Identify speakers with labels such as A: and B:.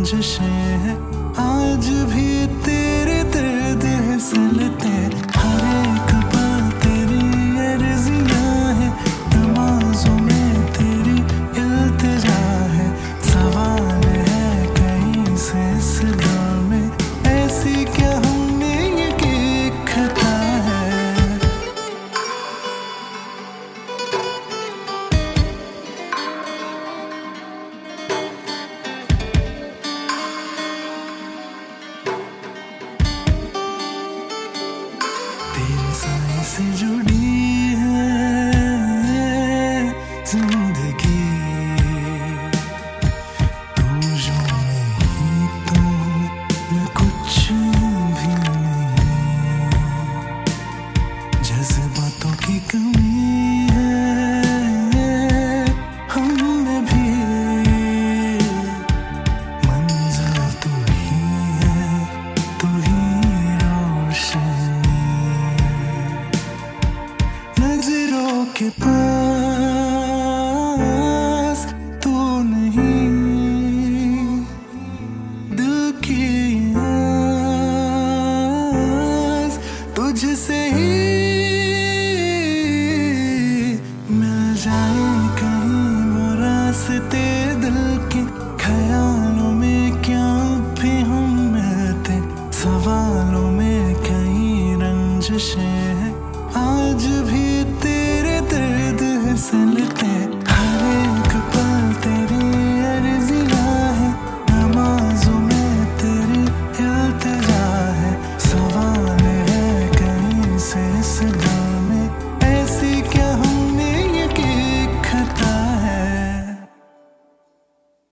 A: रंजिशें हैं, आज भी तेरे दर्द है सुनते, हर एक पल तेरी अर्जियां है, नमाजों में तेरी इल्तिजा है, सवाल है कहीं से इस दिल में, ऐसी क्या हमने ये कि खता है। तेरे साए से जुड़ी है जिंदगी, तू जो नहीं तो मैं कुछ भी नहीं, जज्बातों की कमी है हमने भी, मंजिल तू ही है, तू ही रोशनी, नजरों के पास तू नहीं, दिल की आस तुझसे ही मिल जाए कहीं वो रास्ते दिल के, ख्यालों में क्या भी हम मिलते, सवालों में कई रंजिशें हैं, आज भी तेरे दर्द है सुनते।